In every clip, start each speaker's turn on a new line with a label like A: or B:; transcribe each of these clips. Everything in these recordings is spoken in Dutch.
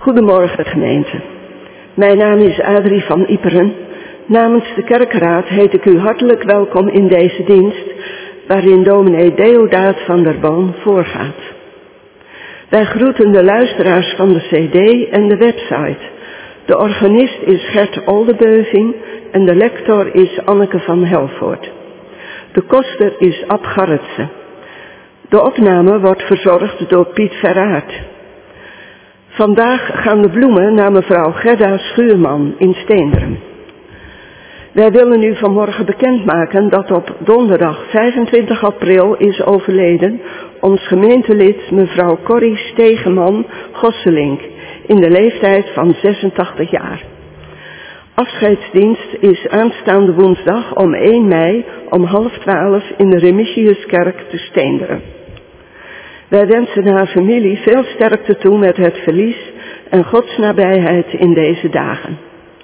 A: Goedemorgen gemeente. Mijn naam is Adrie van Iperen. Namens de kerkraad heet ik u hartelijk welkom in deze dienst, waarin dominee Deodaat van der Boom voorgaat. Wij groeten de luisteraars van de cd en de website. De organist is Gert Oldebeuving en de lector is Anneke van Helvoort. De koster is Ab Garretsen. De opname wordt verzorgd door Piet Verraert. Vandaag gaan de bloemen naar mevrouw Gerda Schuurman in Steenderen. Wij willen u vanmorgen bekendmaken dat op donderdag 25 april is overleden ons gemeentelid mevrouw Corrie Stegeman Gosselink in de leeftijd van 86 jaar. Afscheidsdienst is aanstaande woensdag om 1 mei om 11:30 in de Remigiuskerk te Steenderen. Wij wensen haar familie veel sterkte toe met het verlies en Gods nabijheid in deze dagen.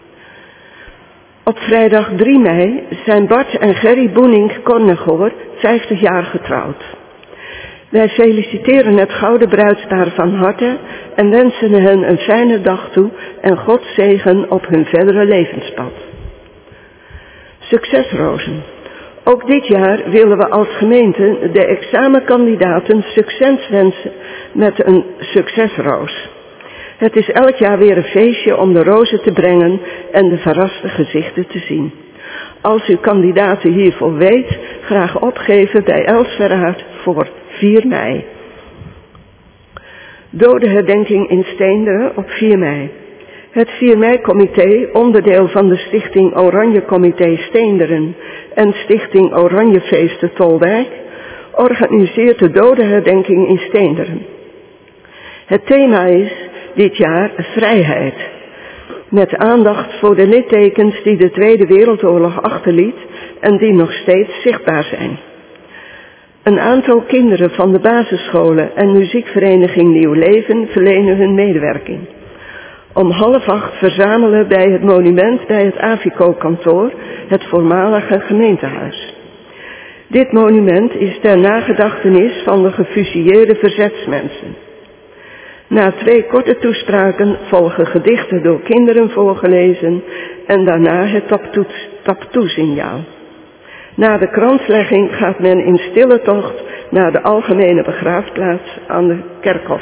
A: Op vrijdag 3 mei zijn Bart en Gerry Boenink-Kornegoor 50 jaar getrouwd. Wij feliciteren het gouden bruidspaar van harte en wensen hen een fijne dag toe en Gods zegen op hun verdere levenspad. Succesrozen. Ook dit jaar willen we als gemeente de examenkandidaten succes wensen met een succesroos. Het is elk jaar weer een feestje om de rozen te brengen en de verraste gezichten te zien. Als u kandidaten hiervoor weet, graag opgeven bij Els Verraert voor 4 mei. Dodenherdenking in Steenderen op 4 mei. Het 4 mei-comité, onderdeel van de Stichting Oranje Comité Steenderen en Stichting Oranjefeesten Tolwijk, organiseert de dodenherdenking in Steenderen. Het thema is dit jaar vrijheid, met aandacht voor de littekens die de Tweede Wereldoorlog achterliet en die nog steeds zichtbaar zijn. Een aantal kinderen van de basisscholen en muziekvereniging Nieuw Leven verlenen hun medewerking. Om 7:30 verzamelen bij het monument bij het Avico-kantoor, het voormalige gemeentehuis. Dit monument is ter nagedachtenis van de gefusilleerde verzetsmensen. Na 2 korte toespraken volgen gedichten door kinderen voorgelezen en daarna het taptoe-signaal. Na de kranslegging gaat men in stille tocht naar de algemene begraafplaats aan de Kerkhof.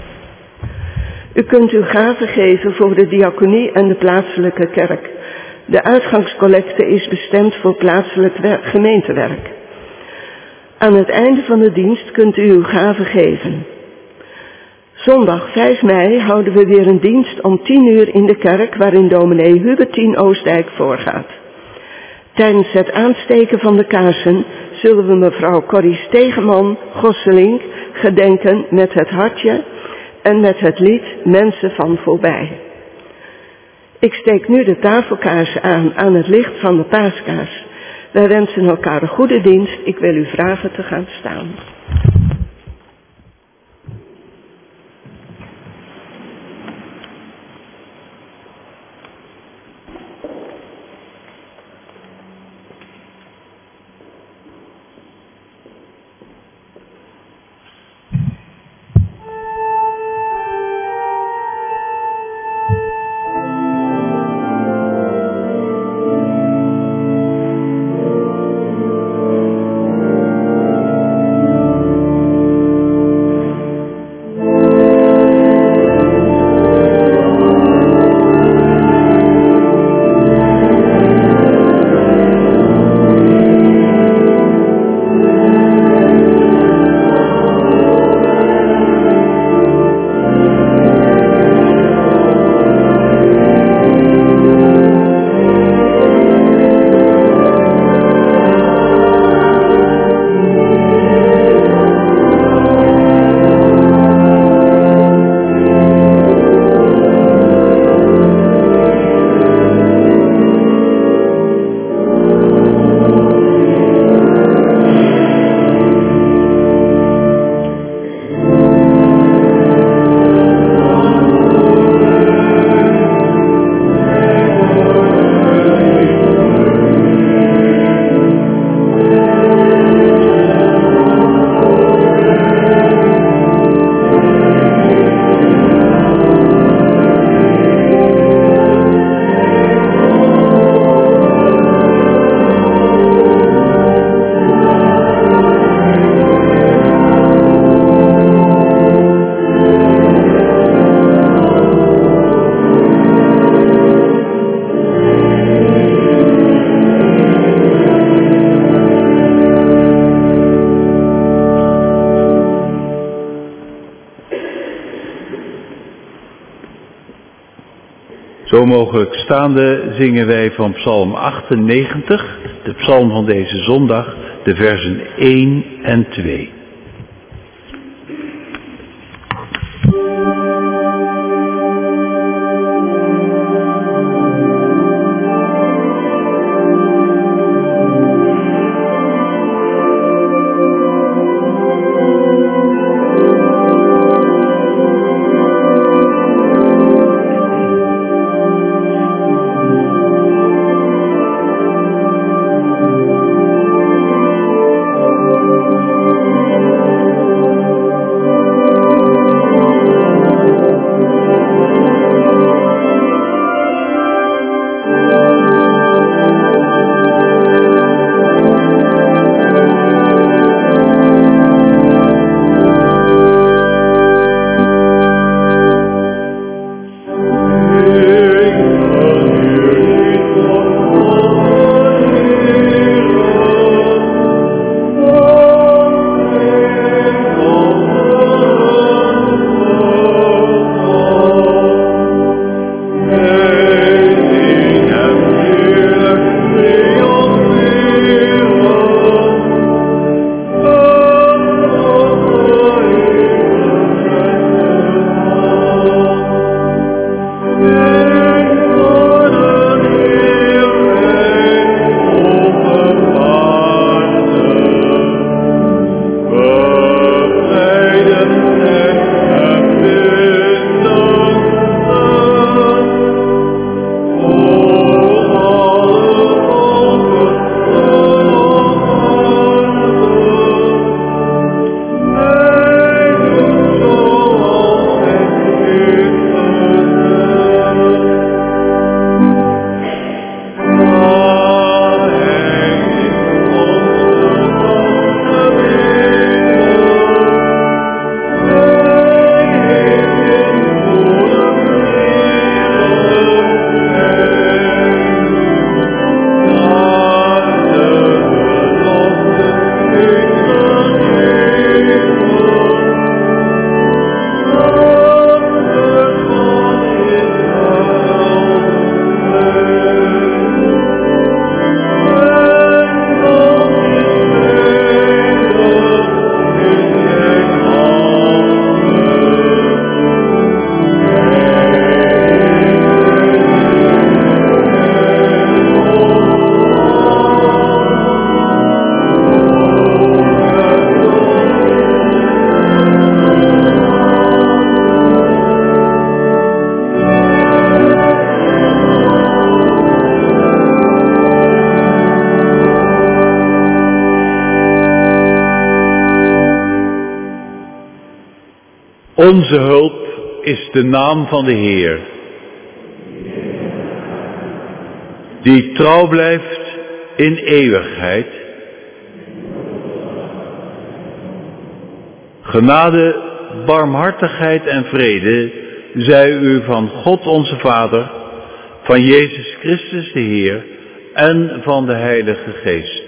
A: U kunt uw gaven geven voor de diaconie en de plaatselijke kerk. De uitgangscollecte is bestemd voor plaatselijk gemeentewerk. Aan het einde van de dienst kunt u uw gaven geven. Zondag 5 mei houden we weer een dienst om 10 uur in de kerk waarin dominee Hubertien Oostdijk voorgaat. Tijdens het aansteken van de kaarsen zullen we mevrouw Corrie Stegeman Gosselink gedenken met het hartje en met het lied Mensen van voorbij. Ik steek nu de tafelkaarsen aan het licht van de paaskaars. Wij wensen elkaar een goede dienst. Ik wil u vragen te gaan staan.
B: Zo mogelijk staande zingen wij van Psalm 98, de psalm van deze zondag, de versen 1 en 2. Onze hulp is de naam van de Heer, die trouw blijft in eeuwigheid. Genade, barmhartigheid en vrede zij u van God onze Vader, van Jezus Christus de Heer en van de Heilige Geest.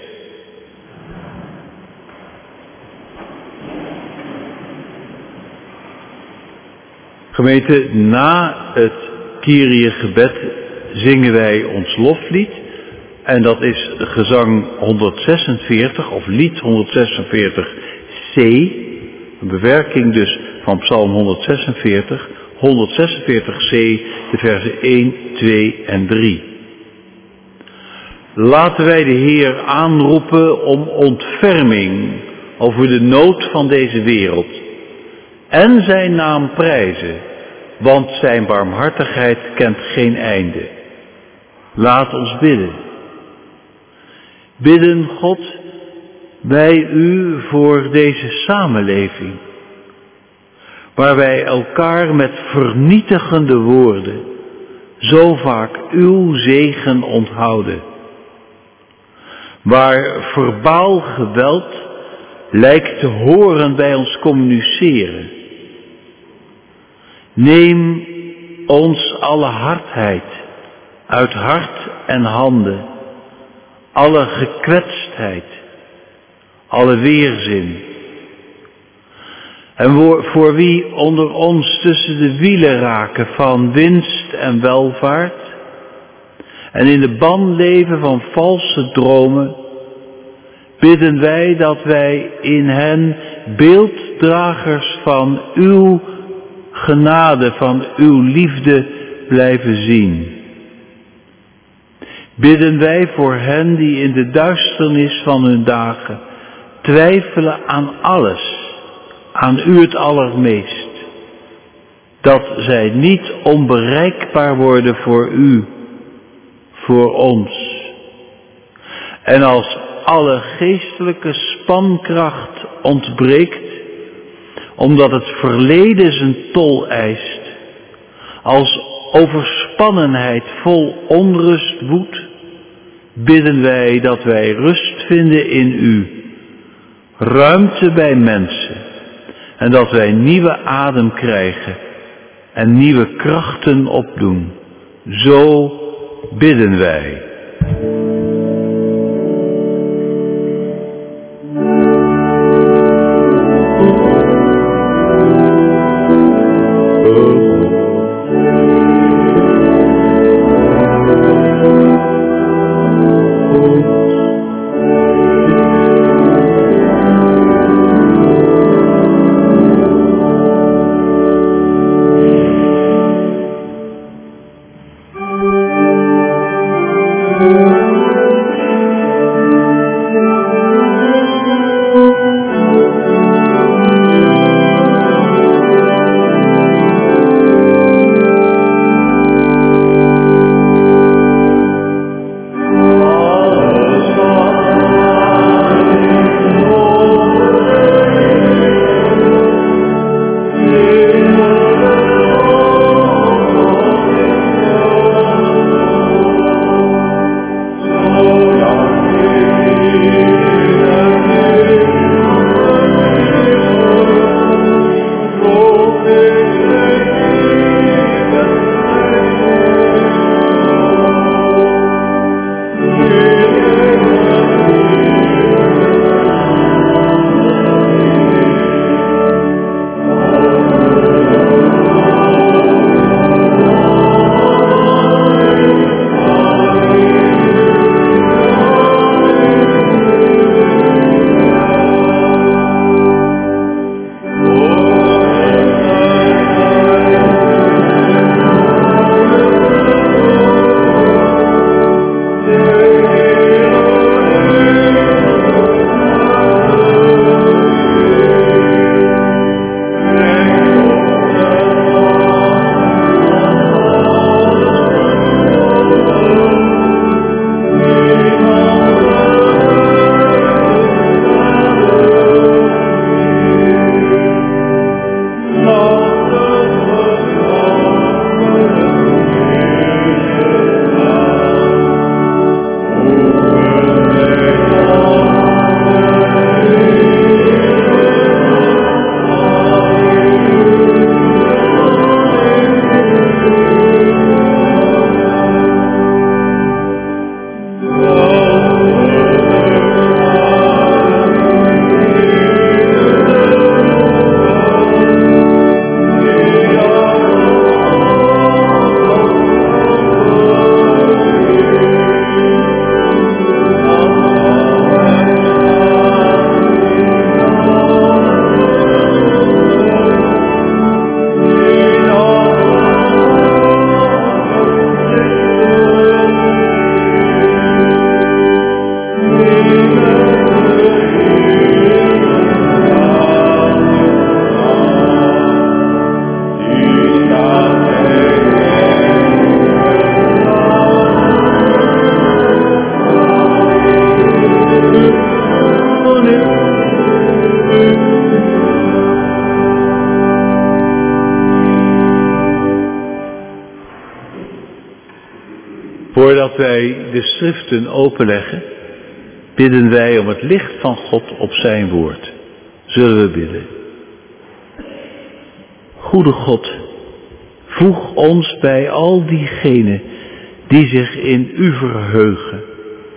B: Gemeente, na het Kyrie-gebed zingen wij ons loflied. En dat is gezang 146 of lied 146c. Een bewerking dus van Psalm 146. 146c, de versen 1, 2 en 3. Laten wij de Heer aanroepen om ontferming over de nood van deze wereld. En zijn naam prijzen, want zijn barmhartigheid kent geen einde. Laat ons bidden. Bidden God bij u voor deze samenleving, waar wij elkaar met vernietigende woorden zo vaak uw zegen onthouden. Waar verbaal geweld lijkt te horen bij ons communiceren. Neem ons alle hardheid uit hart en handen, alle gekwetstheid, alle weerzin. En voor wie onder ons tussen de wielen raken van winst en welvaart en in de ban leven van valse dromen, bidden wij dat wij in hen beelddragers van uw genade, van uw liefde blijven zien. Bidden wij voor hen die in de duisternis van hun dagen twijfelen aan alles, aan u het allermeest, dat zij niet onbereikbaar worden voor u, voor ons. En als alle geestelijke spankracht ontbreekt, omdat het verleden zijn tol eist, als overspannenheid vol onrust woedt, bidden wij dat wij rust vinden in u, ruimte bij mensen, en dat wij nieuwe adem krijgen en nieuwe krachten opdoen. Zo bidden wij. Voordat wij de schriften openleggen, bidden wij om het licht van God op zijn woord. Zullen we bidden. Goede God, voeg ons bij al diegenen die zich in u verheugen.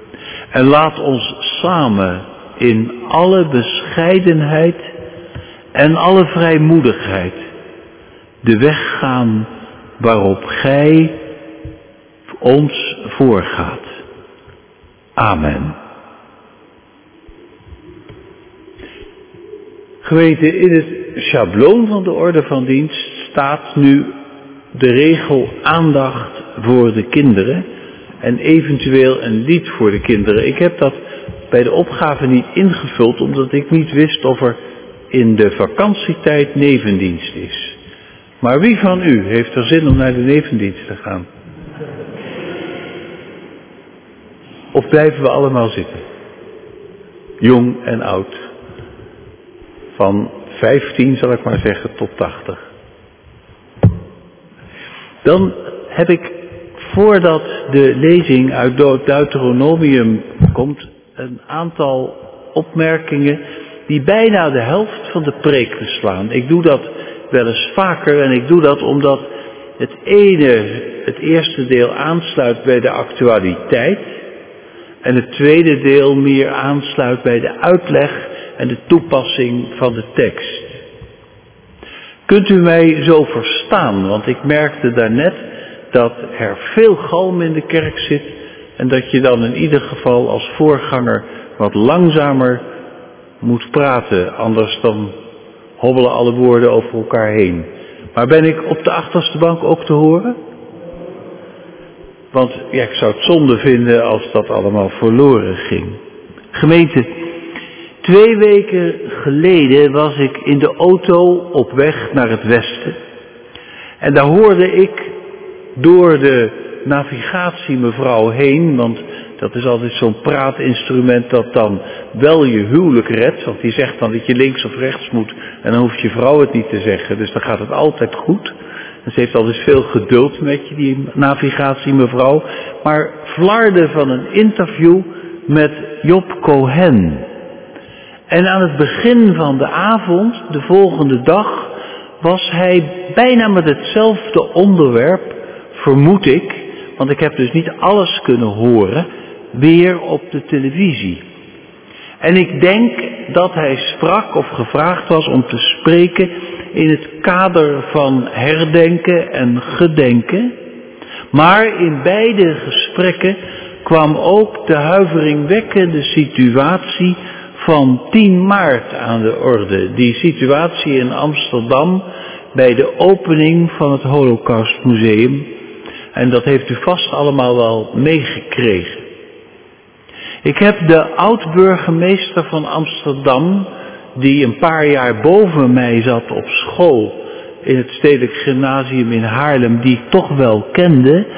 B: En laat ons samen in alle bescheidenheid en alle vrijmoedigheid de weg gaan waarop Gij ons voorgaat. Amen. Gemeente, in het schabloon van de orde van dienst staat nu de regel aandacht voor de kinderen en eventueel een lied voor de kinderen. Ik heb dat bij de opgave niet ingevuld, omdat ik niet wist of er in de vakantietijd nevendienst is. Maar wie van u heeft er zin om naar de nevendienst te gaan? Of blijven we allemaal zitten? Jong en oud. Van 15, zal ik maar zeggen, tot 80. Dan heb ik, voordat de lezing uit Deuteronomium komt, een aantal opmerkingen die bijna de helft van de preek beslaan. Ik doe dat wel eens vaker en ik doe dat omdat het eerste deel aansluit bij de actualiteit en het tweede deel meer aansluit bij de uitleg en de toepassing van de tekst. Kunt u mij zo verstaan? Want ik merkte daarnet dat er veel galm in de kerk zit en dat je dan in ieder geval als voorganger wat langzamer moet praten, anders dan hobbelen alle woorden over elkaar heen. Maar ben ik op de achterste bank ook te horen? Want ja, ik zou het zonde vinden als dat allemaal verloren ging. Gemeente, 2 weken geleden was ik in de auto op weg naar het westen. En daar hoorde ik door de navigatiemevrouw heen, want dat is altijd zo'n praatinstrument dat dan wel je huwelijk redt. Want die zegt dan dat je links of rechts moet en dan hoeft je vrouw het niet te zeggen. Dus dan gaat het altijd goed. En ze heeft altijd veel geduld met je, die navigatiemevrouw. Maar flarde van een interview met Job Cohen. En aan het begin van de avond, de volgende dag, was hij bijna met hetzelfde onderwerp, vermoed ik, want ik heb dus niet alles kunnen horen, weer op de televisie. En ik denk dat hij sprak of gevraagd was om te spreken in het kader van herdenken en gedenken. Maar in beide gesprekken kwam ook de huiveringwekkende situatie van 10 maart aan de orde. Die situatie in Amsterdam bij de opening van het Holocaustmuseum. En dat heeft u vast allemaal wel meegekregen. Ik heb de oud-burgemeester van Amsterdam, die een paar jaar boven mij zat op school in het Stedelijk Gymnasium in Haarlem, die ik toch wel kende,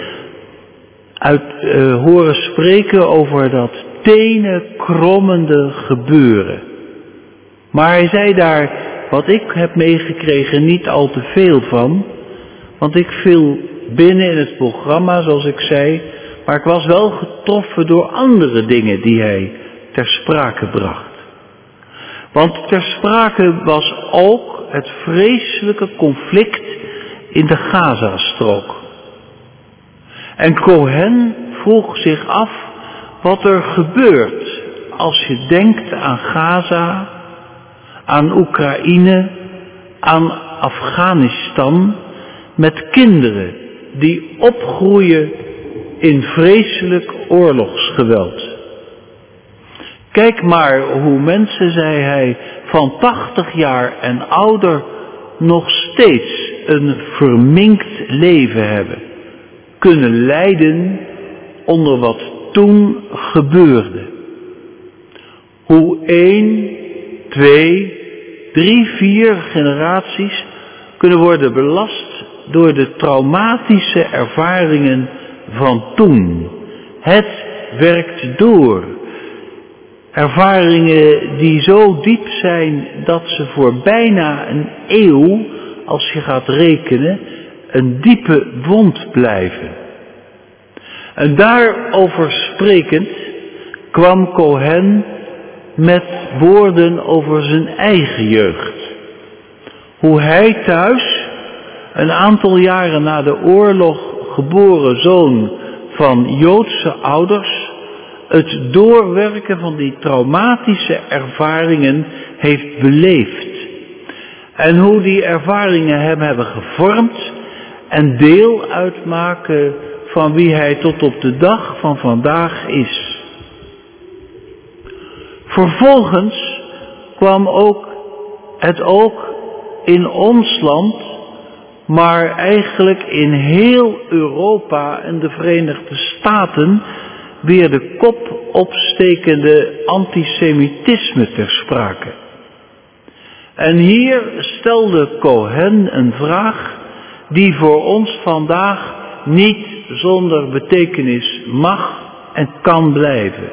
B: horen spreken over dat tenenkrommende gebeuren. Maar hij zei daar, wat ik heb meegekregen, niet al te veel van, want ik viel binnen in het programma, zoals ik zei, maar ik was wel getroffen door andere dingen die hij ter sprake bracht. Want ter sprake was ook het vreselijke conflict in de Gazastrook. En Cohen vroeg zich af wat er gebeurt als je denkt aan Gaza, aan Oekraïne, aan Afghanistan, met kinderen die opgroeien in vreselijk oorlogsgeweld. Kijk maar hoe mensen, zei hij, van 80 jaar en ouder nog steeds een verminkt leven hebben, kunnen lijden onder wat toen gebeurde. Hoe 1, 2, 3, 4 generaties kunnen worden belast door de traumatische ervaringen van toen. Het werkt door. Ervaringen die zo diep zijn dat ze voor bijna een eeuw, als je gaat rekenen, een diepe wond blijven. En daarover sprekend kwam Cohen met woorden over zijn eigen jeugd. Hoe hij thuis, een aantal jaren na de oorlog geboren zoon van Joodse ouders, het doorwerken van die traumatische ervaringen heeft beleefd. En hoe die ervaringen hem hebben gevormd en deel uitmaken van wie hij tot op de dag van vandaag is. Vervolgens kwam het ook in ons land, maar eigenlijk in heel Europa en de Verenigde Staten weer de kop opstekende antisemitisme ter sprake. En hier stelde Cohen een vraag die voor ons vandaag niet zonder betekenis mag en kan blijven.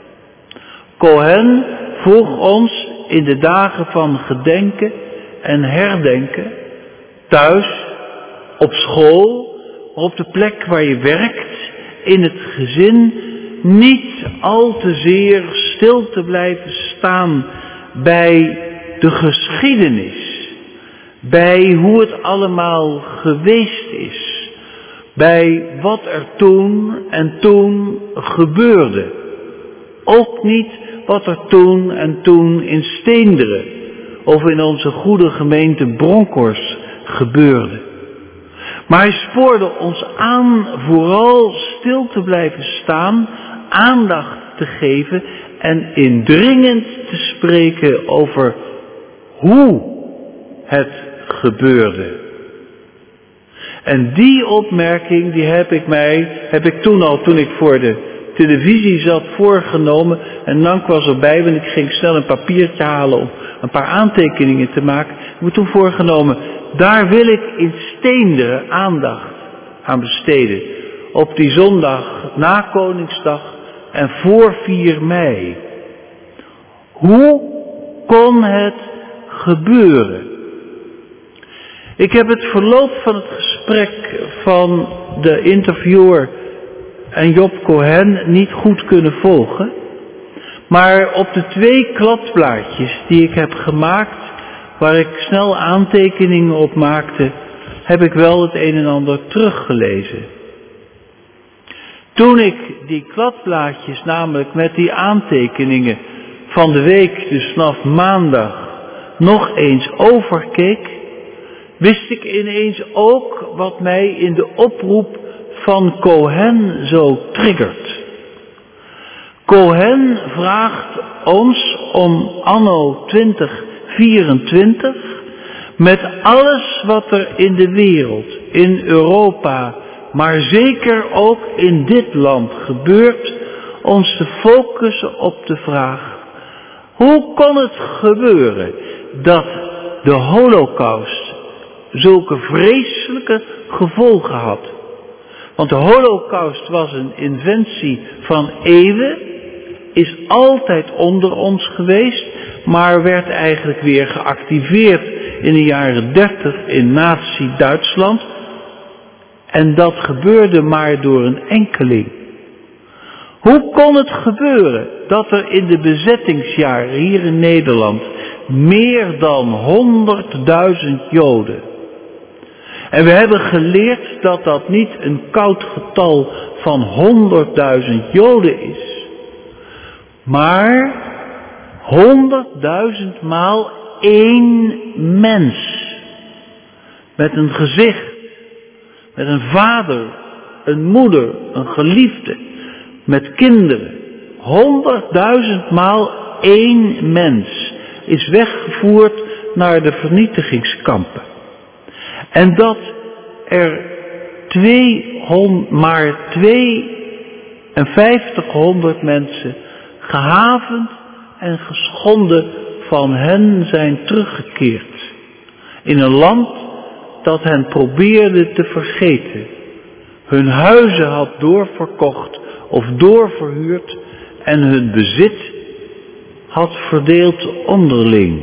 B: Cohen vroeg ons in de dagen van gedenken en herdenken, thuis, op school, op de plek waar je werkt, in het gezin, niet al te zeer stil te blijven staan bij de geschiedenis, bij hoe het allemaal geweest is, bij wat er toen gebeurde. Ook niet wat er toen in Steenderen of in onze goede gemeente Bronkhorst gebeurde. Maar hij spoorde ons aan vooral stil te blijven staan, aandacht te geven en indringend te spreken over hoe het gebeurde. En die opmerking die heb ik toen ik voor de televisie zat voorgenomen. En Nank was erbij, want ik ging snel een papiertje halen om een paar aantekeningen te maken. Ik heb me toen voorgenomen, daar wil ik in Steenderen aandacht aan besteden. Op die zondag na Koningsdag en voor 4 mei. Hoe kon het gebeuren? Ik heb het verloop van het gesprek van de interviewer en Job Cohen niet goed kunnen volgen. Maar op de 2 kladblaadjes die ik heb gemaakt, waar ik snel aantekeningen op maakte, heb ik wel het een en ander teruggelezen. Toen ik die kladblaadjes, namelijk met die aantekeningen van de week, dus vanaf maandag, nog eens overkeek, wist ik ineens ook wat mij in de oproep van Cohen zo triggert. Cohen vraagt ons om anno 2024 met alles wat er in de wereld, in Europa, maar zeker ook in dit land gebeurt, ons te focussen op de vraag: hoe kon het gebeuren dat de Holocaust zulke vreselijke gevolgen had? Want de Holocaust was een inventie van eeuwen, is altijd onder ons geweest, maar werd eigenlijk weer geactiveerd in de jaren 30 in Nazi-Duitsland. En dat gebeurde maar door een enkeling. Hoe kon het gebeuren dat er in de bezettingsjaren hier in Nederland meer dan 100.000 Joden. En we hebben geleerd dat dat niet een koud getal van 100.000 Joden is, maar 100.000 maal 1 mens. Met een gezicht, met een vader, een moeder, een geliefde, met kinderen. 100.000 maal 1 mens is weggevoerd naar de vernietigingskampen. En dat er maar 5200 mensen gehavend en geschonden van hen zijn teruggekeerd. In een land dat hen probeerde te vergeten. Hun huizen had doorverkocht of doorverhuurd en hun bezit had verdeeld onderling.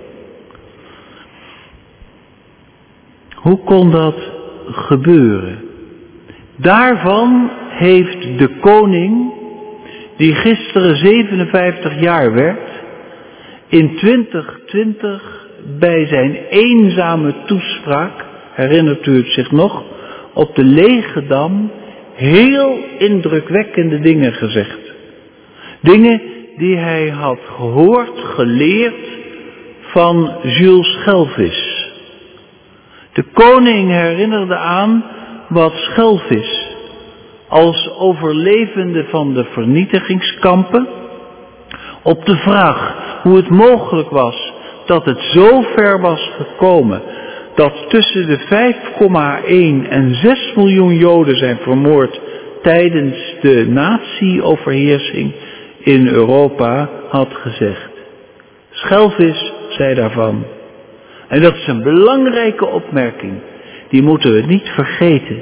B: Hoe kon dat gebeuren? Daarvan heeft de koning, die gisteren 57 jaar werd, in 2020 bij zijn eenzame toespraak, herinnert u het zich nog, op de Leegedam heel indrukwekkende dingen gezegd. Dingen die hij had gehoord, geleerd van Jules Schelvis. De koning herinnerde aan wat Schelvis als overlevende van de vernietigingskampen op de vraag hoe het mogelijk was dat het zo ver was gekomen dat tussen de 5,1 en 6 miljoen Joden zijn vermoord tijdens de nazi-overheersing in Europa, had gezegd. Schelvis zei daarvan, en dat is een belangrijke opmerking, die moeten we niet vergeten.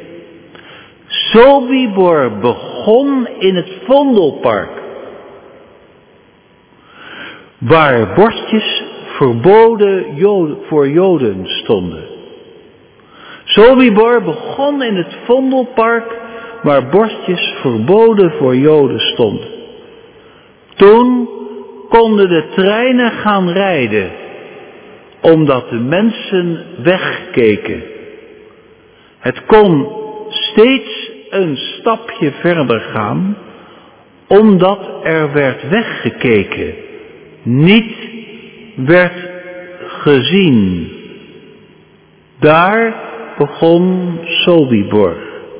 B: Sobibor begon in het Vondelpark, waar bordjes verboden voor Joden stonden. Sobibor begon in het Vondelpark, waar bordjes verboden voor Joden stonden. Toen konden de treinen gaan rijden, omdat de mensen wegkeken. Het kon steeds een stapje verder gaan, omdat er werd weggekeken, niet werd gezien. Daar begon Sobibor.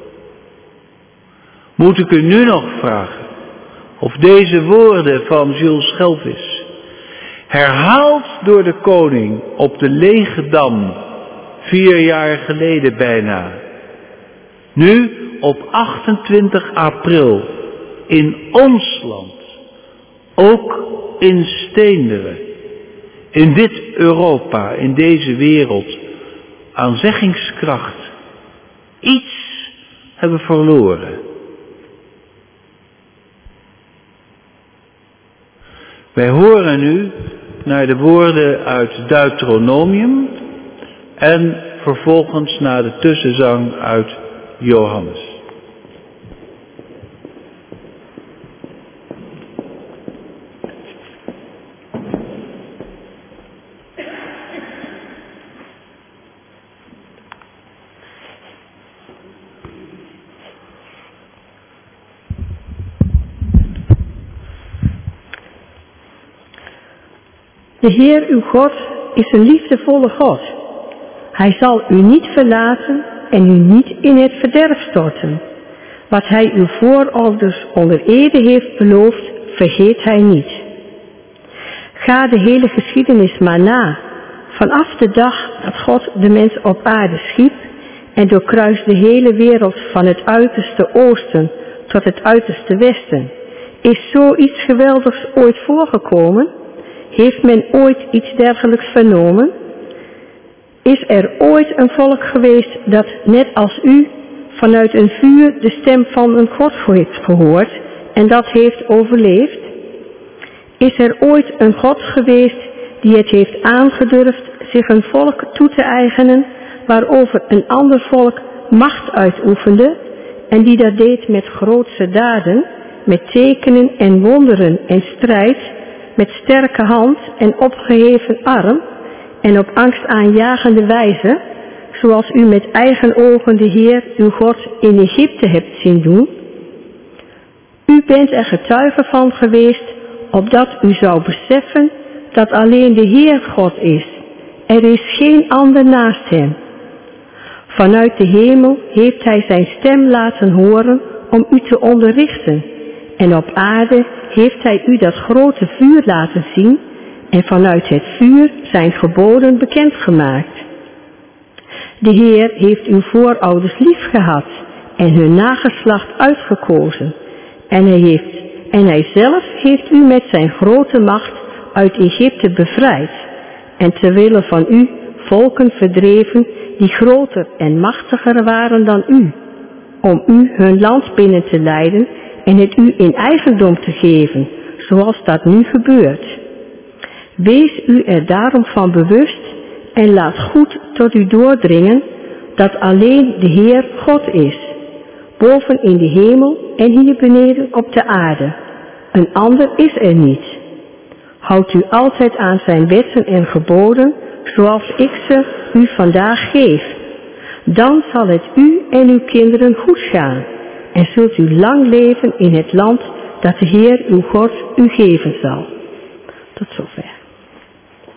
B: Moet ik u nu nog vragen of deze woorden van Jules Schelvis, herhaald door de koning op de Lege Dam 4 jaar geleden bijna, nu op 28 april in ons land, ook in Steenderen, in dit Europa, in deze wereld, aan zeggingskracht iets hebben verloren. Wij horen nu naar de woorden uit Deuteronomium en vervolgens naar de tussenzang uit Johannes.
C: De Heer uw God is een liefdevolle God. Hij zal u niet verlaten en u niet in het verderf storten. Wat hij uw voorouders onder ede heeft beloofd, vergeet hij niet. Ga de hele geschiedenis maar na, vanaf de dag dat God de mens op aarde schiep en doorkruist de hele wereld van het uiterste oosten tot het uiterste westen. Is zoiets geweldigs ooit voorgekomen? Heeft men ooit iets dergelijks vernomen? Is er ooit een volk geweest dat, net als u, vanuit een vuur de stem van een God heeft gehoord en dat heeft overleefd? Is er ooit een God geweest die het heeft aangedurfd zich een volk toe te eigenen waarover een ander volk macht uitoefende en die dat deed met grootse daden, met tekenen en wonderen en strijd, met sterke hand en opgeheven arm en op angstaanjagende wijze, zoals u met eigen ogen de Heer uw God in Egypte hebt zien doen? U bent er getuige van geweest, opdat u zou beseffen dat alleen de Heer God is. Er is geen ander naast hem. Vanuit de hemel heeft hij zijn stem laten horen om u te onderrichten. En op aarde heeft hij u dat grote vuur laten zien en vanuit het vuur zijn geboden bekendgemaakt. De Heer heeft uw voorouders lief gehad en hun nageslacht uitgekozen. En hij zelf heeft u met zijn grote macht uit Egypte bevrijd. En terwille van u volken verdreven die groter en machtiger waren dan u, om u hun land binnen te leiden en het u in eigendom te geven, zoals dat nu gebeurt. Wees u er daarom van bewust en laat goed tot u doordringen dat alleen de Heer God is, boven in de hemel en hier beneden op de aarde. Een ander is er niet. Houd u altijd aan zijn wetten en geboden, zoals ik ze u vandaag geef. Dan zal het u en uw kinderen goed gaan en zult u lang leven in het land dat de Heer uw God u geven zal. Tot zover.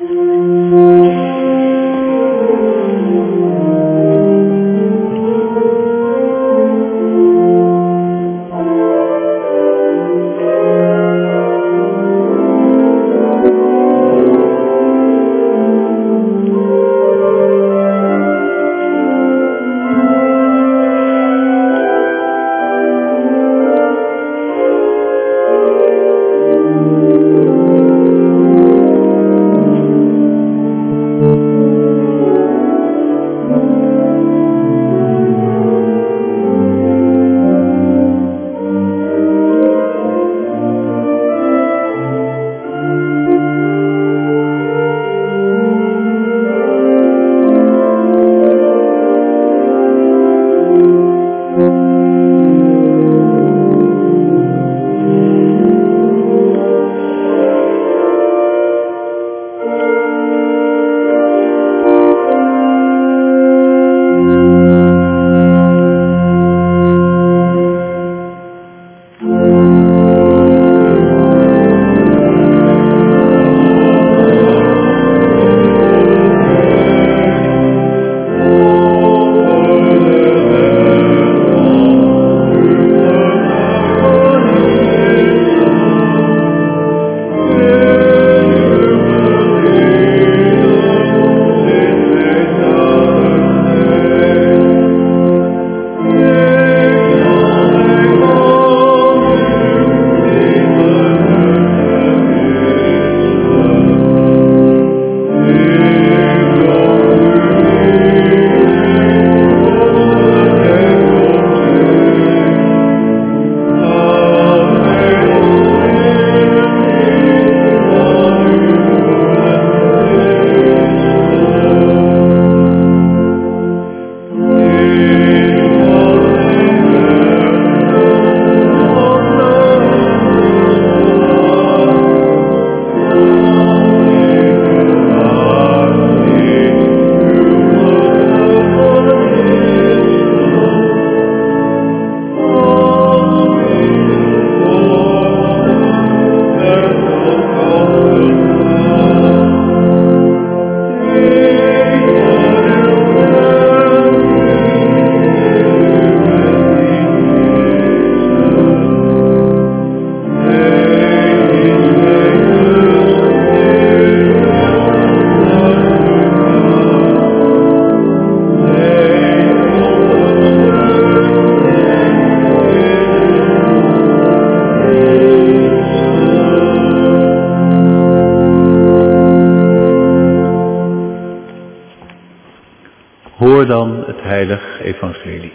B: Hoor dan het heilig evangelie.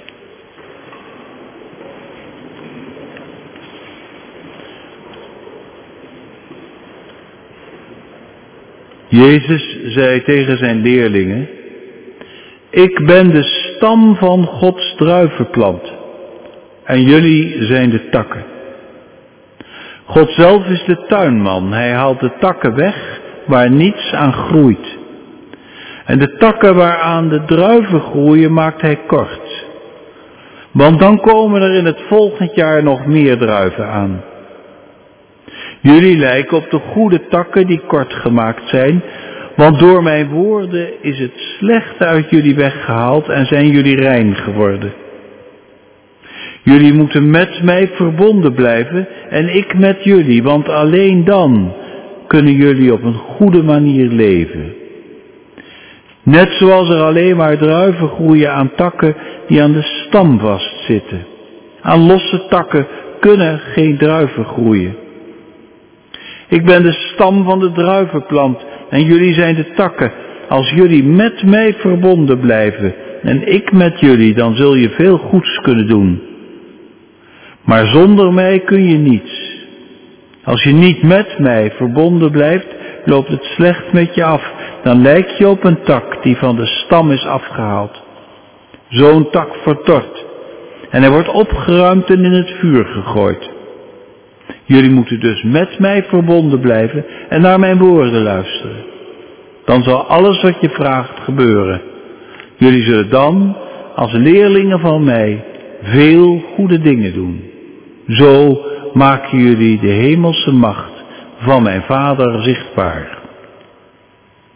B: Jezus zei tegen zijn leerlingen: Ik ben de stam van Gods druivenplant en jullie zijn de takken. God zelf is de tuinman, hij haalt de takken weg waar niets aan groeit. En de takken waaraan de druiven groeien maakt hij kort. Want dan komen er in het volgend jaar nog meer druiven aan. Jullie lijken op de goede takken die kort gemaakt zijn, want door mijn woorden is het slechte uit jullie weggehaald en zijn jullie rein geworden. Jullie moeten met mij verbonden blijven en ik met jullie, want alleen dan kunnen jullie op een goede manier leven. Net zoals er alleen maar druiven groeien aan takken die aan de stam vastzitten. Aan losse takken kunnen geen druiven groeien. Ik ben de stam van de druivenplant en jullie zijn de takken. Als jullie met mij verbonden blijven en ik met jullie, dan zul je veel goeds kunnen doen. Maar zonder mij kun je niets. Als je niet met mij verbonden blijft, loopt het slecht met je af. Dan lijk je op een tak die van de stam is afgehaald. Zo'n tak verdort en hij wordt opgeruimd en in het vuur gegooid. Jullie moeten dus met mij verbonden blijven en naar mijn woorden luisteren. Dan zal alles wat je vraagt gebeuren. Jullie zullen dan, als leerlingen van mij, veel goede dingen doen. Zo maken jullie de hemelse macht van mijn Vader zichtbaar.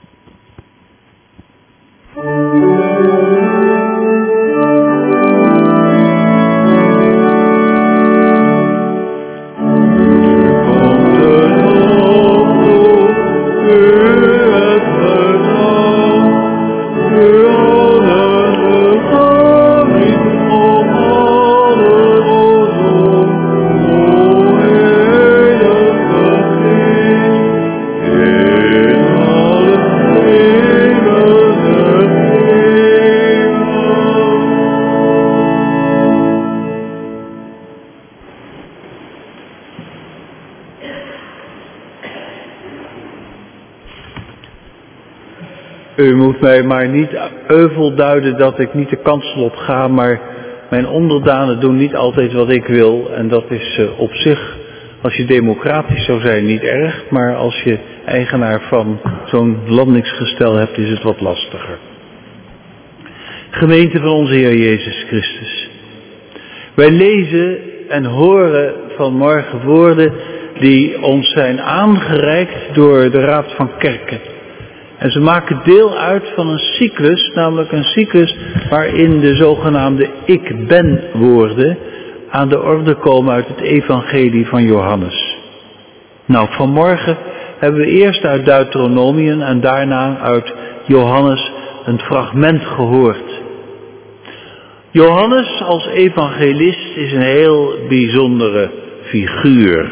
B: U moet mij maar niet euvel duiden dat ik niet de kansel op ga, maar mijn onderdanen doen niet altijd wat ik wil. En dat is op zich, als je democratisch zou zijn, niet erg. Maar als je eigenaar van zo'n landingsgestel hebt, is het wat lastiger. Gemeente van onze Heer Jezus Christus. Wij lezen en horen vanmorgen woorden die ons zijn aangereikt door de Raad van Kerken. En ze maken deel uit van een cyclus, namelijk een cyclus waarin de zogenaamde ik ben woorden aan de orde komen uit het evangelie van Johannes. Nou, vanmorgen hebben we eerst uit Deuteronomium en daarna uit Johannes een fragment gehoord. Johannes als evangelist is een heel bijzondere figuur.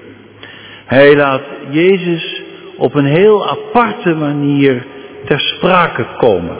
B: Hij laat Jezus op een heel aparte manier ter sprake komen.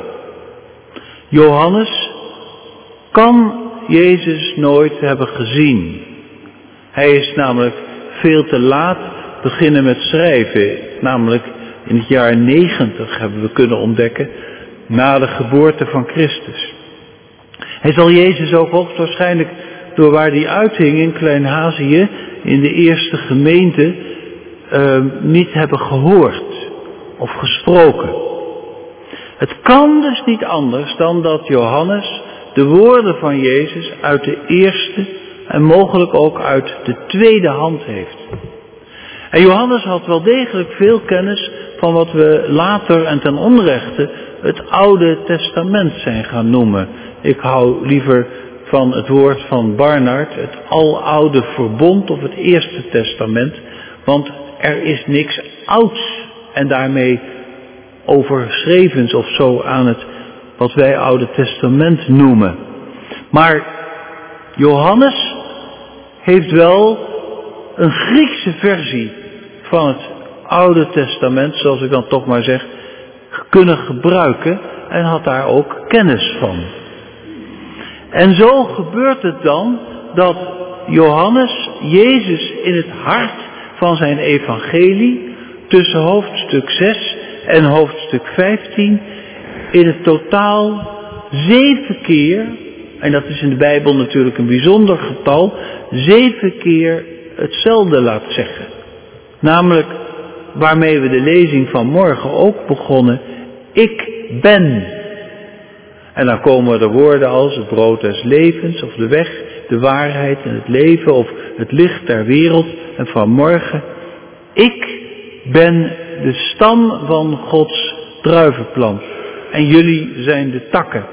B: Johannes kan Jezus nooit hebben gezien. Hij is namelijk veel te laat beginnen met schrijven. Namelijk in het jaar 90 hebben we kunnen ontdekken, na de geboorte van Christus. Hij zal Jezus ook hoogstwaarschijnlijk door waar hij uithing in Klein-Azië, in de eerste gemeente, niet hebben gehoord of gesproken. Het kan dus niet anders dan dat Johannes de woorden van Jezus uit de eerste en mogelijk ook uit de tweede hand heeft. En Johannes had wel degelijk veel kennis van wat we later en ten onrechte het Oude Testament zijn gaan noemen. Ik hou liever van het woord van Barnard, het aloude verbond of het Eerste Testament, want er is niks ouds en daarmee overschrevens of zo aan het wat wij Oude Testament noemen. Maar Johannes heeft wel een Griekse versie van het Oude Testament, zoals ik dan toch maar zeg, kunnen gebruiken en had daar ook kennis van. En zo gebeurt het dan dat Johannes Jezus in het hart van zijn evangelie tussen hoofdstuk 6 en hoofdstuk 15 in het totaal 7 keer, en dat is in de Bijbel natuurlijk een bijzonder getal, 7 keer hetzelfde laat zeggen. Namelijk waarmee we de lezing van morgen ook begonnen, ik ben. En dan komen er woorden als het brood des levens, of de weg, de waarheid en het leven, of het licht der wereld. En vanmorgen, ik ben de stam van Gods druivenplant. En jullie zijn de takken.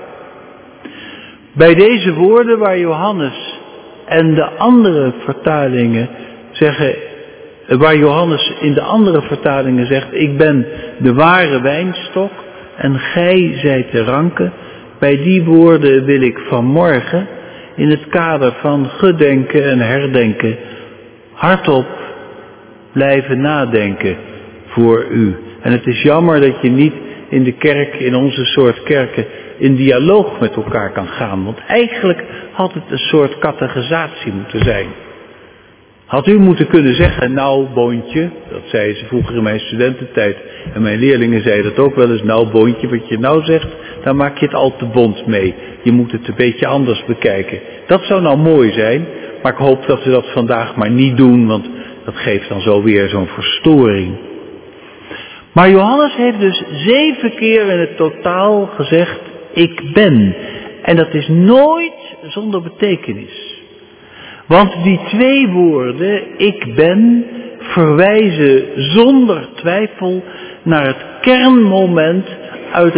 B: Bij deze woorden waar Johannes en de andere vertalingen zeggen, waar Johannes in de andere vertalingen zegt, ik ben de ware wijnstok en gij zijt de ranken. Bij die woorden wil ik vanmorgen in het kader van gedenken en herdenken hardop blijven nadenken voor u. En het is jammer dat je niet in de kerk, in onze soort kerken, in dialoog met elkaar kan gaan. Want eigenlijk had het een soort catechisatie moeten zijn. Had u moeten kunnen zeggen, nou Boontje, dat zei ze vroeger in mijn studententijd. En mijn leerlingen zeiden dat ook wel eens, nou Boontje, wat je nou zegt, dan maak je het al te bont mee. Je moet het een beetje anders bekijken. Dat zou nou mooi zijn, maar ik hoop dat we dat vandaag maar niet doen, want dat geeft dan zo weer zo'n verstoring. Maar Johannes heeft dus 7 keer in het totaal gezegd, ik ben. En dat is nooit zonder betekenis. Want die 2 woorden, ik ben, verwijzen zonder twijfel naar het kernmoment uit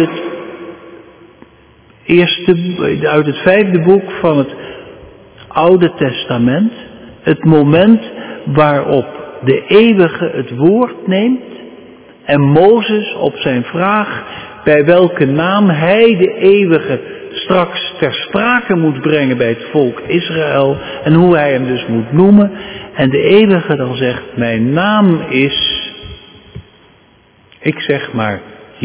B: het 5e boek van het Oude Testament. Het moment waarop de Eeuwige het woord neemt en Mozes op zijn vraag bij welke naam hij de Eeuwige straks ter sprake moet brengen bij het volk Israël en hoe hij hem dus moet noemen. En de Eeuwige dan zegt, mijn naam is, ik zeg maar,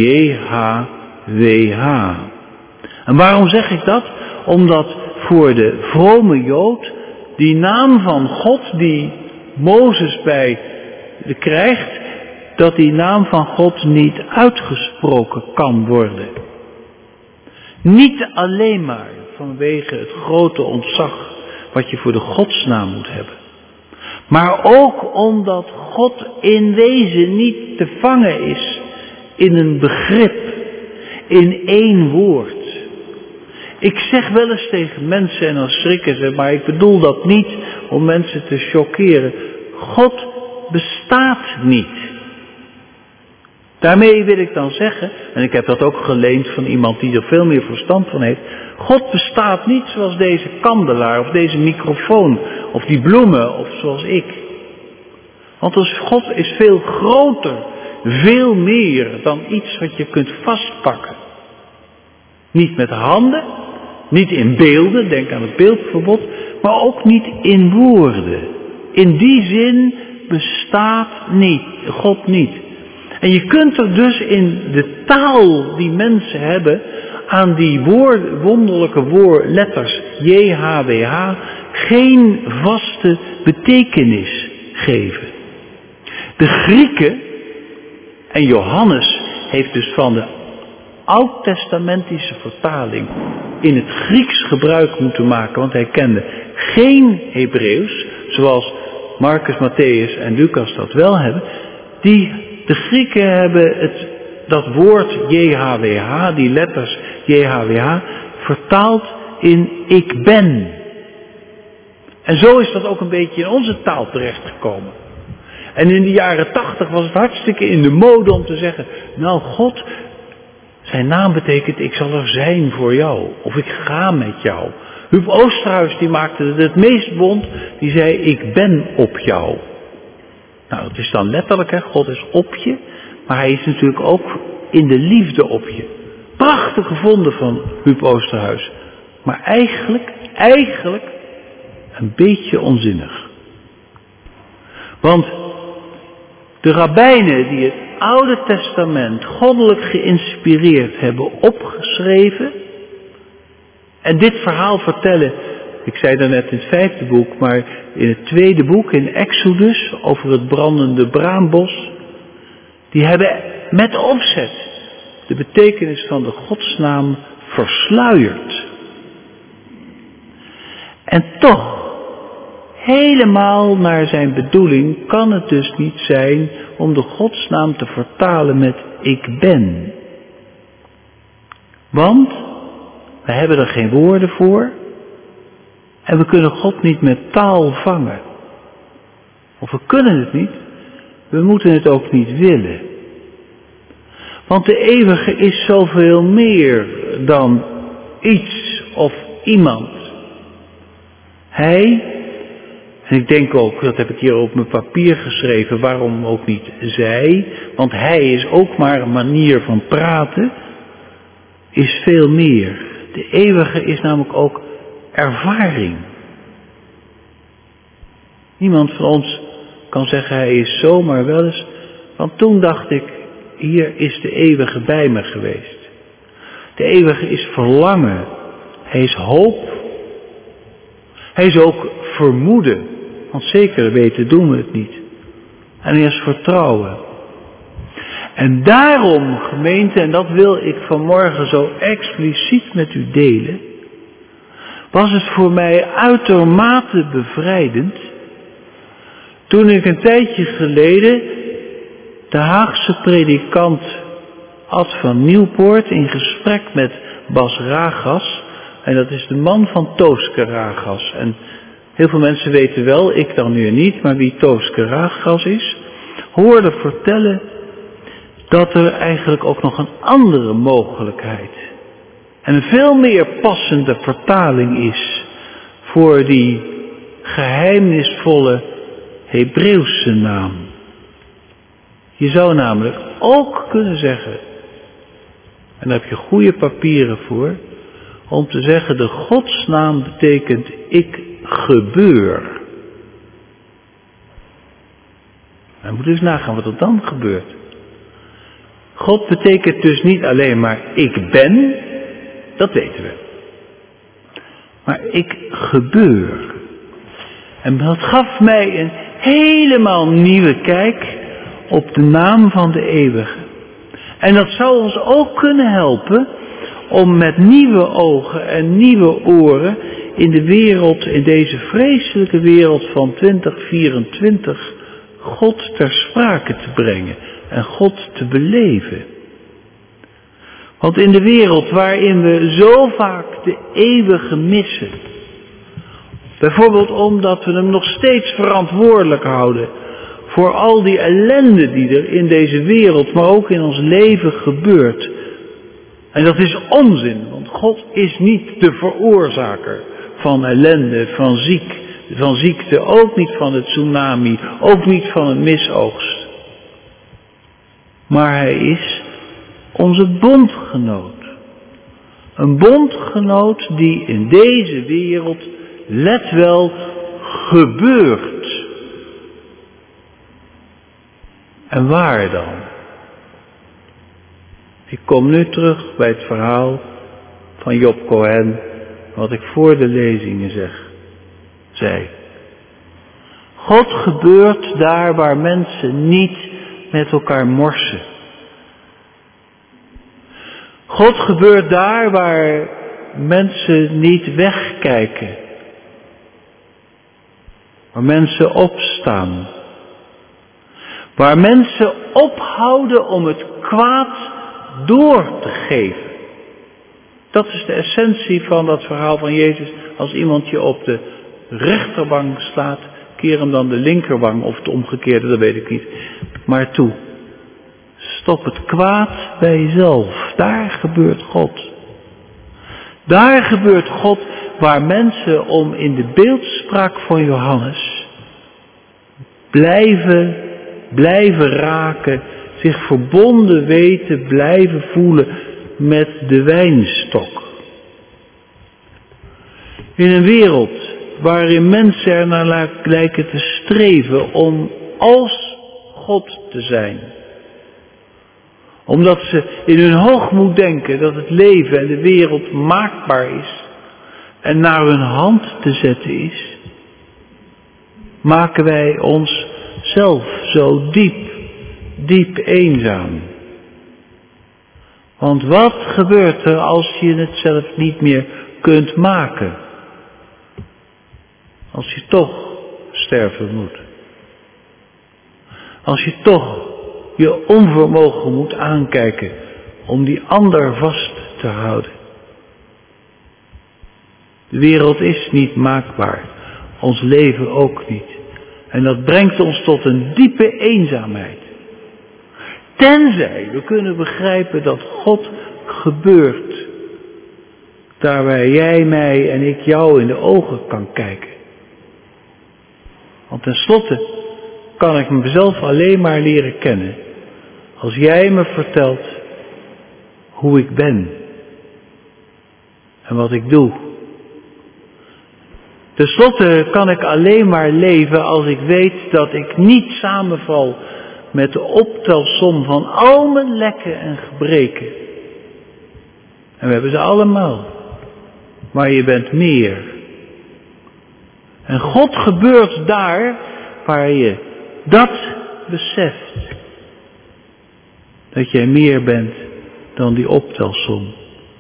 B: JHWH. En waarom zeg ik dat? Omdat voor de vrome Jood die naam van God die Mozes krijgt, dat die naam van God niet uitgesproken kan worden. Niet alleen maar vanwege het grote ontzag wat je voor de godsnaam moet hebben. Maar ook omdat God in wezen niet te vangen is in een begrip, in één woord. Ik zeg wel eens tegen mensen, en dan schrikken ze, maar ik bedoel dat niet om mensen te choqueren. God bestaat niet. Daarmee wil ik dan zeggen, en ik heb dat ook geleend van iemand die er veel meer verstand van heeft. God bestaat niet zoals deze kandelaar of deze microfoon of die bloemen of zoals ik. Want God is veel groter, veel meer dan iets wat je kunt vastpakken. Niet met handen, niet in beelden, denk aan het beeldverbod, maar ook niet in woorden. In die zin bestaat God niet. En je kunt er dus in de taal die mensen hebben aan die wonderlijke letters JHWH geen vaste betekenis geven. De Grieken, en Johannes heeft dus van de oud-testamentische vertaling in het Grieks gebruik moeten maken, want hij kende geen Hebreeuws, zoals Marcus, Matthäus en Lucas dat wel hebben. De Grieken hebben dat woord JHWH, die letters JHWH, vertaald in ik ben. En zo is dat ook een beetje in onze taal terechtgekomen. En in de jaren 80 was het hartstikke in de mode om te zeggen, nou God, zijn naam betekent ik zal er zijn voor jou. Of ik ga met jou. Huub Oosterhuis die maakte het meest bond, die zei ik ben op jou. Nou, dat is dan letterlijk, hè? God is op je, maar hij is natuurlijk ook in de liefde op je. Prachtig gevonden van Huub Oosterhuis. Maar eigenlijk een beetje onzinnig. Want de rabbijnen die het Oude Testament goddelijk geïnspireerd hebben opgeschreven en dit verhaal vertellen, ik zei daarnet in het 5e boek, maar in het 2e boek, in Exodus, over het brandende braambos, die hebben met opzet de betekenis van de godsnaam versluierd. En toch, helemaal naar zijn bedoeling kan het dus niet zijn om de godsnaam te vertalen met ik ben. Want we hebben er geen woorden voor en we kunnen God niet met taal vangen. Of we kunnen het niet, we moeten het ook niet willen. Want de eeuwige is zoveel meer dan iets of iemand. Hij, en ik denk ook, dat heb ik hier op mijn papier geschreven, waarom ook niet zij, want hij is ook maar een manier van praten, is veel meer. De eeuwige is namelijk ook ervaring. Niemand van ons kan zeggen hij is zomaar wel eens, want toen dacht ik, hier is de eeuwige bij me geweest. De eeuwige is verlangen, hij is hoop, hij is ook vermoeden, want zeker weten doen we het niet. En hij is vertrouwen. En daarom, gemeente, en dat wil ik vanmorgen zo expliciet met u delen, was het voor mij uitermate bevrijdend toen ik een tijdje geleden de Haagse predikant Ad van Nieuwpoort in gesprek met Bas Ragas, en dat is de man van Tooske Ragas. En heel veel mensen weten wel, ik dan nu niet, maar wie Tooske Ragas is, hoorde vertellen dat er eigenlijk ook nog een andere mogelijkheid en een veel meer passende vertaling is voor die geheimnisvolle Hebreeuwse naam. Je zou namelijk ook kunnen zeggen, en daar heb je goede papieren voor, om te zeggen de godsnaam betekent ik gebeur. Dan moet je eens nagaan wat er dan gebeurt. God betekent dus niet alleen maar ik ben, dat weten we. Maar ik gebeur. En dat gaf mij een helemaal nieuwe kijk op de naam van de eeuwige. En dat zou ons ook kunnen helpen om met nieuwe ogen en nieuwe oren in de wereld, in deze vreselijke wereld van 2024, God ter sprake te brengen en God te beleven. Want in de wereld waarin we zo vaak de eeuwige missen, bijvoorbeeld omdat we hem nog steeds verantwoordelijk houden voor al die ellende die er in deze wereld, maar ook in ons leven gebeurt. En dat is onzin, want God is niet de veroorzaker van ellende, van ziekte, ook niet van het tsunami, ook niet van een misoogst. Maar hij is onze bondgenoot. Een bondgenoot die in deze wereld, let wel, gebeurt. En waar dan? Ik kom nu terug bij het verhaal van Job Cohen, wat ik voor de lezingen zei. God gebeurt daar waar mensen niet met elkaar morsen. God gebeurt daar waar mensen niet wegkijken. Waar mensen opstaan. Waar mensen ophouden om het kwaad door te geven. Dat is de essentie van dat verhaal van Jezus. Als iemand je op de rechterwang slaat, keer hem dan de linkerwang of het omgekeerde, dat weet ik niet. Maar toe. Stop het kwaad bij jezelf. Daar gebeurt God. Daar gebeurt God waar mensen, om in de beeldspraak van Johannes, blijven raken, zich verbonden weten, blijven voelen met de wijnstok. In een wereld waarin mensen ernaar lijken te streven om als God te zijn. Omdat ze in hun hoogmoed denken dat het leven en de wereld maakbaar is en naar hun hand te zetten is, maken wij ons zelf zo diep eenzaam. Want wat gebeurt er als je het zelf niet meer kunt maken? Als je toch sterven moet. Als je toch je onvermogen moet aankijken om die ander vast te houden. De wereld is niet maakbaar. Ons leven ook niet. En dat brengt ons tot een diepe eenzaamheid. Tenzij we kunnen begrijpen dat God gebeurt. Daar waar jij mij en ik jou in de ogen kan kijken. Want tenslotte kan ik mezelf alleen maar leren kennen als jij me vertelt hoe ik ben en wat ik doe. Ten slotte kan ik alleen maar leven als ik weet dat ik niet samenval met de optelsom van al mijn lekken en gebreken. En we hebben ze allemaal. Maar je bent meer. En God gebeurt daar waar je dat beseft. Dat jij meer bent dan die optelsom.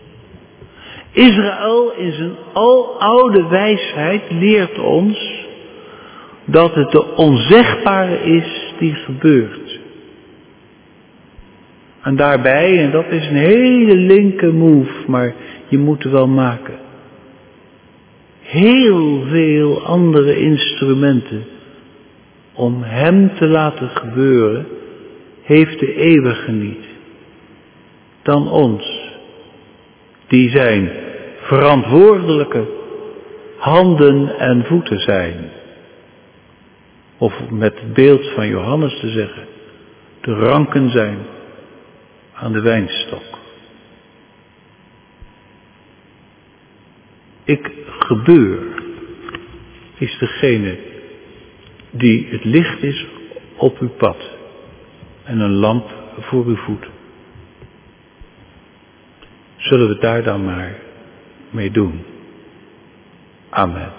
B: Israël in zijn aloude wijsheid leert ons dat het de onzegbare is die gebeurt. En daarbij, en dat is een hele linker move, maar je moet het wel maken. Heel veel andere instrumenten om hem te laten gebeuren, heeft de eeuwige niet dan ons. Die zijn verantwoordelijke handen en voeten zijn. Of met het beeld van Johannes te zeggen, de ranken zijn aan de wijnstok. Ik gebeur is degene die het licht is op uw pad en een lamp voor uw voet. Zullen we daar dan maar mee doen. Amen.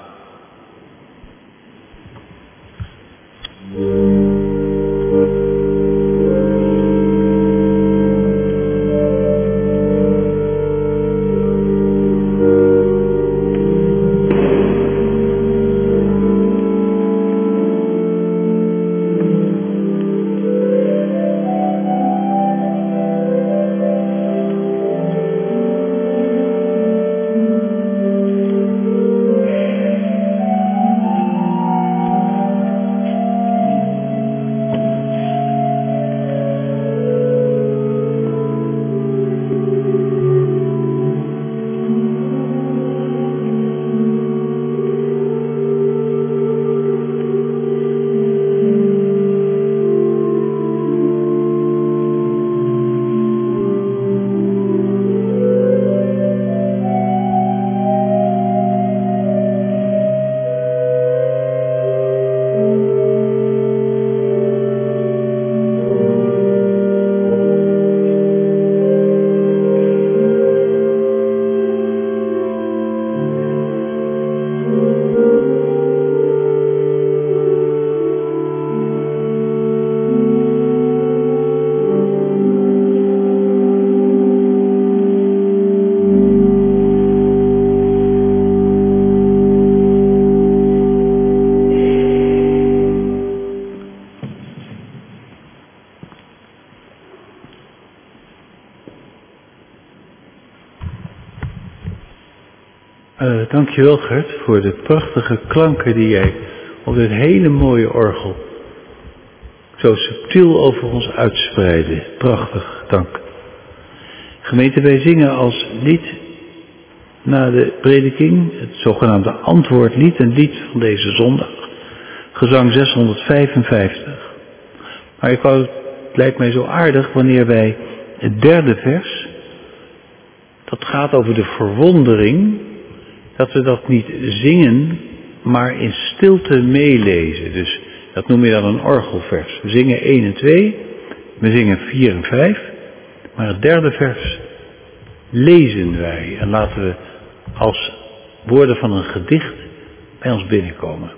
B: Dankjewel Gert voor de prachtige klanken die jij op dit hele mooie orgel zo subtiel over ons uitspreidde. Prachtig, dank. Gemeente, wij zingen als lied na de prediking het zogenaamde antwoordlied, een lied van deze zondag, gezang 655. Maar het lijkt mij zo aardig wanneer wij het derde vers, dat gaat over de verwondering, dat we dat niet zingen, maar in stilte meelezen. Dus dat noem je dan een orgelvers. We zingen 1 en 2, we zingen 4 en 5, maar het derde vers lezen wij en laten we als woorden van een gedicht bij ons binnenkomen.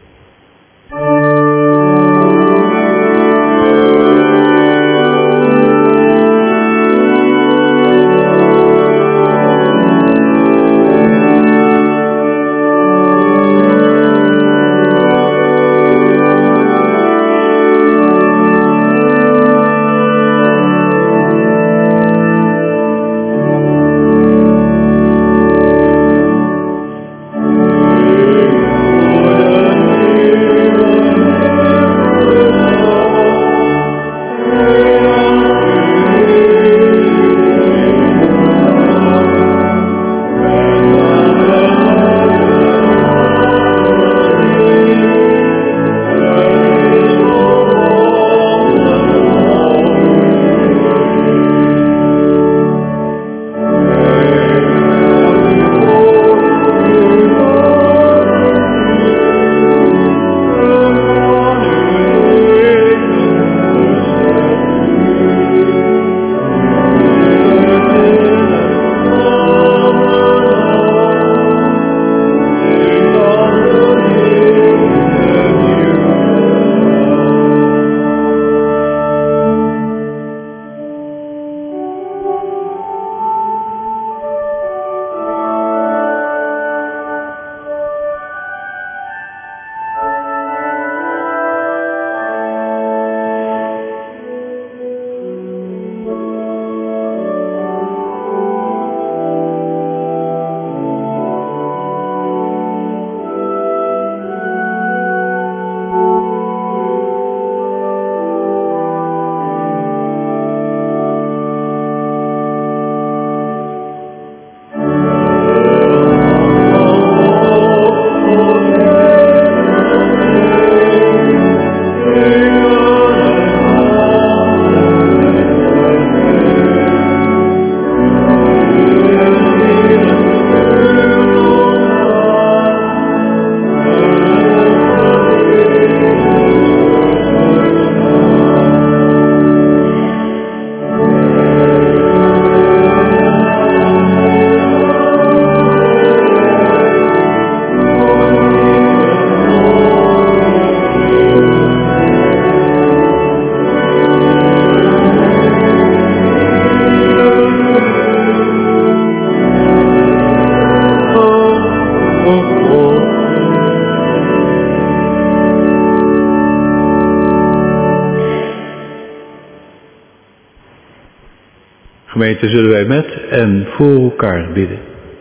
B: Gemeente, zullen wij met en voor elkaar bidden.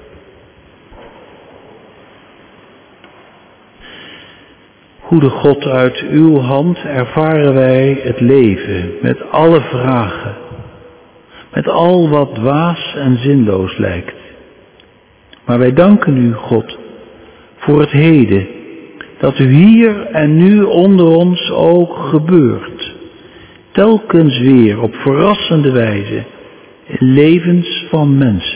B: Goede God, uit uw hand ervaren wij het leven met alle vragen, met al wat dwaas en zinloos lijkt. Maar wij danken u, God, voor het heden, dat u hier en nu onder ons ook gebeurt, telkens weer op verrassende wijze in levens van mensen.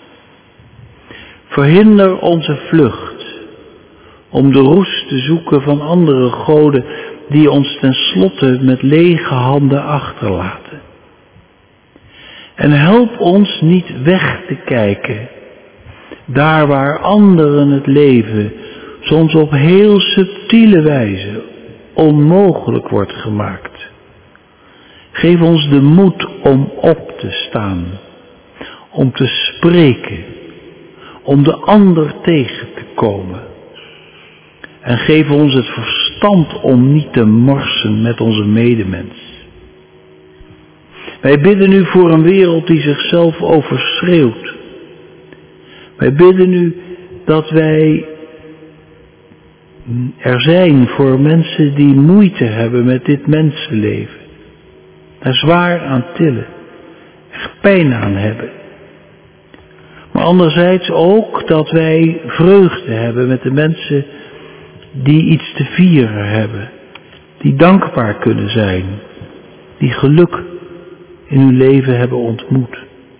B: Verhinder onze vlucht om de roes te zoeken van andere goden die ons tenslotte met lege handen achterlaten. En help ons niet weg te kijken, daar waar anderen het leven soms op heel subtiele wijze onmogelijk wordt gemaakt. Geef ons de moed om op te staan, om te spreken, om de ander tegen te komen. En geef ons het verstand om niet te morsen met onze medemens. Wij bidden u voor een wereld die zichzelf overschreeuwt. Wij bidden u dat wij er zijn voor mensen die moeite hebben met dit mensenleven. Daar zwaar aan tillen. Echt pijn aan hebben. Maar anderzijds ook dat wij vreugde hebben met de mensen die iets te vieren hebben. Die dankbaar kunnen zijn. Die geluk in hun leven hebben ontmoet.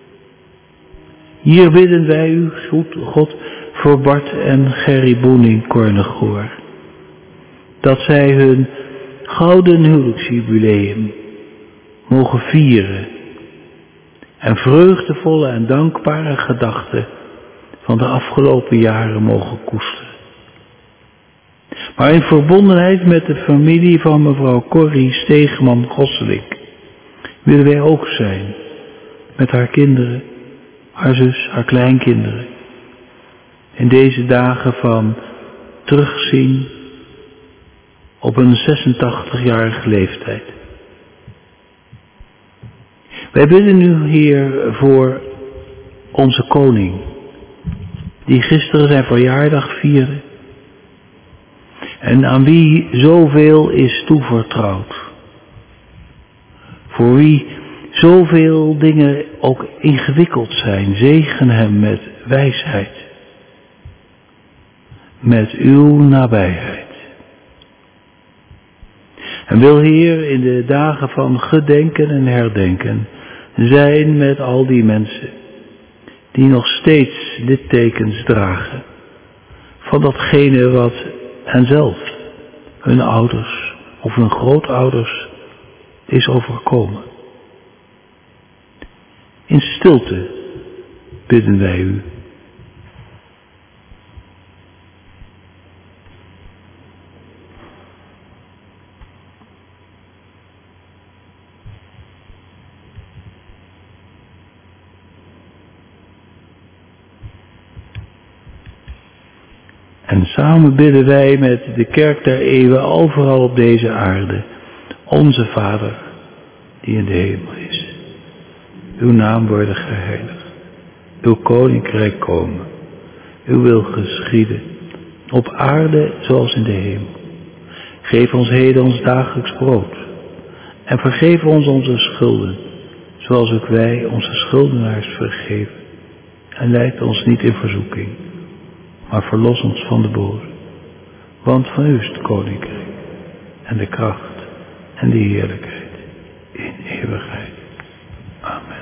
B: Hier bidden wij u, God, voor Bart en Gerry Boening Kornegoor. Dat zij hun gouden huwelijksjubileum mogen vieren. En vreugdevolle en dankbare gedachten van de afgelopen jaren mogen koesteren. Maar in verbondenheid met de familie van mevrouw Corrie Steegman-Gosselink willen wij ook zijn met haar kinderen, haar zus, haar kleinkinderen. In deze dagen van terugzien op een 86-jarige leeftijd. Wij bidden u, Heer, voor onze koning, die gisteren zijn verjaardag vierde en aan wie zoveel is toevertrouwd. Voor wie zoveel dingen ook ingewikkeld zijn. Zegen hem met wijsheid, met uw nabijheid. En wil, Heer, in de dagen van gedenken en herdenken zijn met al die mensen die nog steeds littekens dragen van datgene wat hen zelf, hun ouders of hun grootouders is overkomen. In stilte bidden wij u. En samen bidden wij met de kerk der eeuwen overal op deze aarde. Onze Vader, die in de hemel is. Uw naam worden geheiligd. Uw koninkrijk komen. Uw wil geschieden. Op aarde zoals in de hemel. Geef ons heden ons dagelijks brood. En vergeef ons onze schulden. Zoals ook wij onze schuldenaars vergeven. En leid ons niet in verzoeking. Maar verlos ons van de boze. Want van u is het koninkrijk. En de kracht. En de heerlijkheid. In eeuwigheid. Amen.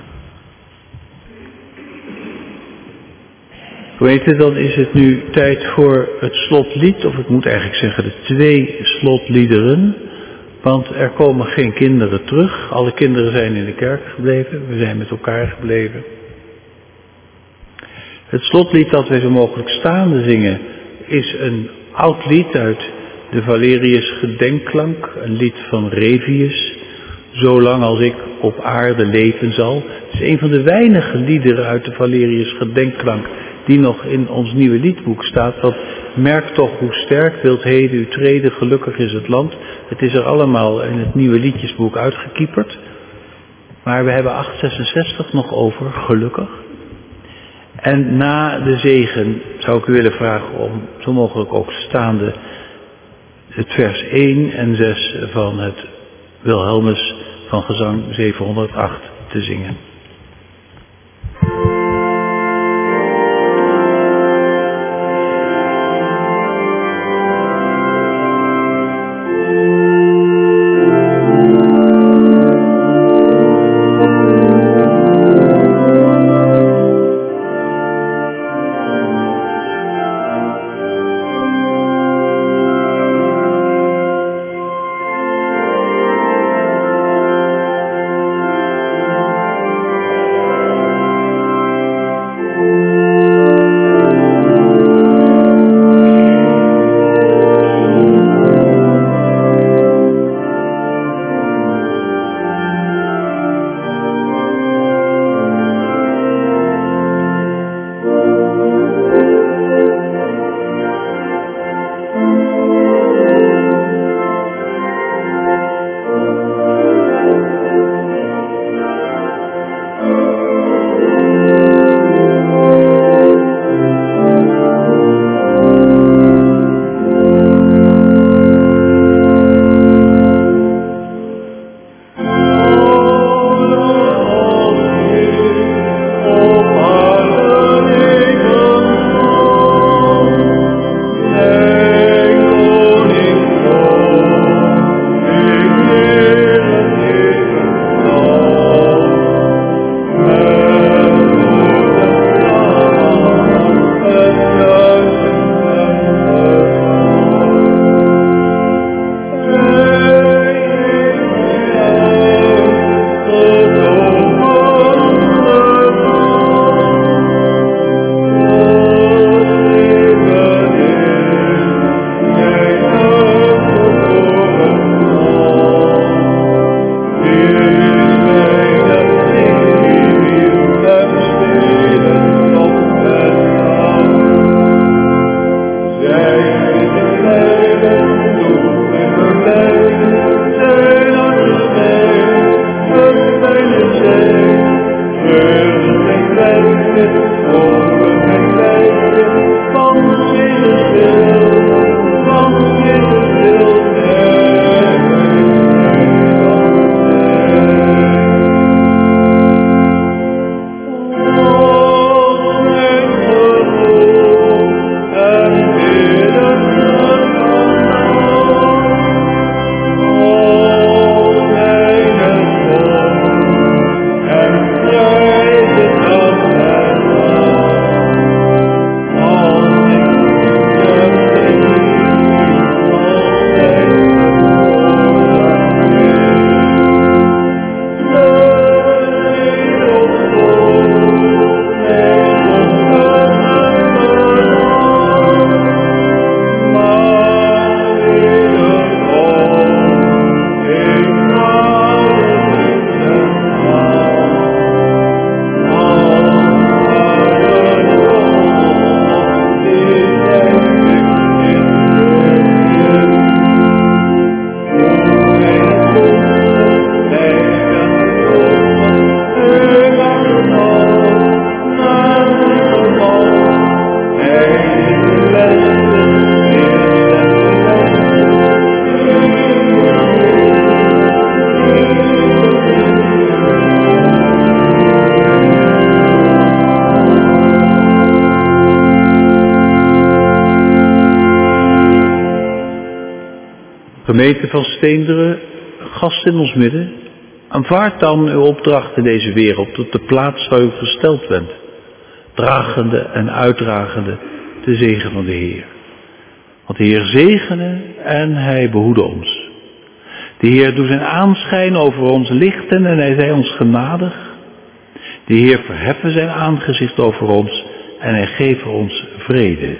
B: Weet dan is het nu tijd voor het slotlied. Of ik moet eigenlijk zeggen de 2 slotliederen. Want er komen geen kinderen terug. Alle kinderen zijn in de kerk gebleven. We zijn met elkaar gebleven. Het slotlied dat wij zo mogelijk staande zingen is een oud lied uit de Valerius Gedenkklank. Een lied van Revius. Zolang als ik op aarde leven zal. Het is een van de weinige liederen uit de Valerius Gedenkklank die nog in ons nieuwe liedboek staat. Dat merkt toch hoe sterk wilt heden uw treden, gelukkig is het land. Het is er allemaal in het nieuwe liedjesboek uitgekieperd. Maar we hebben 866 nog over, gelukkig. En na de zegen zou ik u willen vragen om zo mogelijk ook staande het vers 1 en 6 van het Wilhelmus van gezang 708 te zingen. Gemeente van Steenderen, gast in ons midden, aanvaard dan uw opdracht in deze wereld op de plaats waar u gesteld bent, dragende en uitdragende de zegen van de Heer. Want de Heer zegene en Hij behoede ons. De Heer doet zijn aanschijn over ons lichten en Hij zij ons genadig. De Heer verheffen zijn aangezicht over ons en Hij geeft ons vrede.